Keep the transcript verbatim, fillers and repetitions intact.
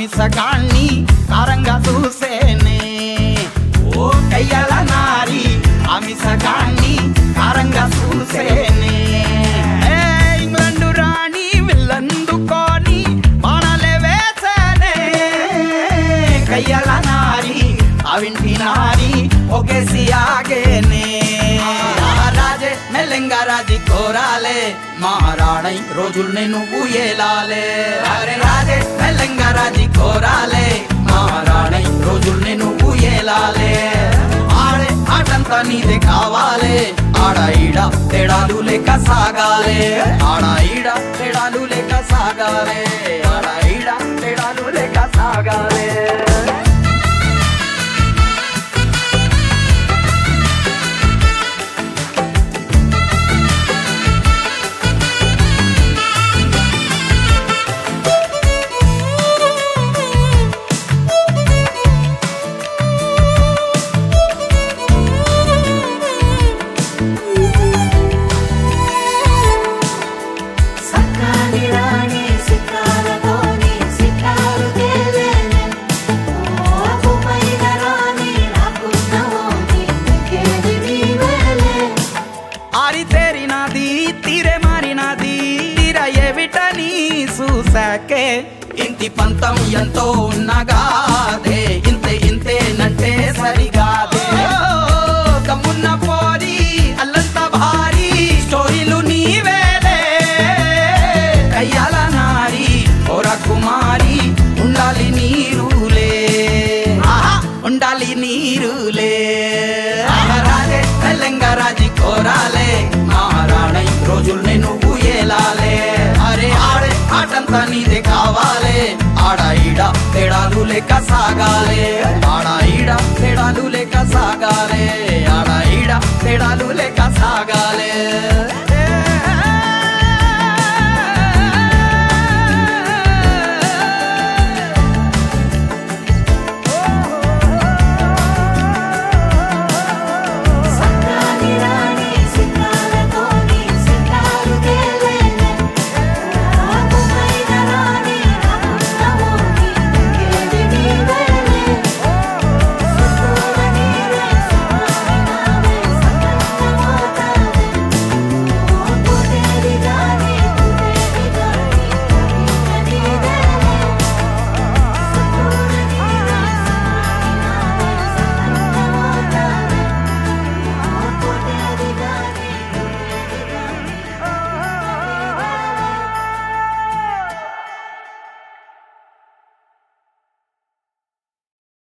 ఆమిసగాన్ని కారంగా చూసేనే ఓ కయ్యాల నారి ఆమిసగాన్ని కారంగా చూసేనే ఇంగ్లండు రాణి విల్లందుకొని బాణలే వేసేనే కయ్యాల నారి అవింటి నారి ఒకేసి ఆగేనే రాజే మెల్లంగా రాజీ కోరాలే మహారాణై రోజుల్ని నువ్వు ఏలాలే అరే రాజే మెల్లంగా రాజీ కోరాలే మహారాణై రోజుల్ని నువ్వు ఏలాలే ఆడే ఆటంతా నీదే కావాలే ఆడ ఈడ తేడాలు లేక సాగాలే ఆడ ఈడ తేడాలు లేక సాగాలే ఆడ ఈడ తేడాలు లేక సాగాలే చూసాకే ఇంటి పంతం ఎంతో ఉన్నగాదే ఇంతే ఇంతేనంటే సరిగాదే కమ్మున్న పోరి అల్లంత భారీ స్టోరీలు నీవేలే కయ్యాల నారి ఓర కుమారి ఉండాలి నీరులే ఉండాలి నీరులే రాజే తెలంగా రాజీ కోరాలే మహారాణై రోజుల్ని నువ్వు ఏలాలే అరే ఆడే ఆటంతా నీదే కావాలే ఆడ ఈడ తేడాలు లేక సాగాలే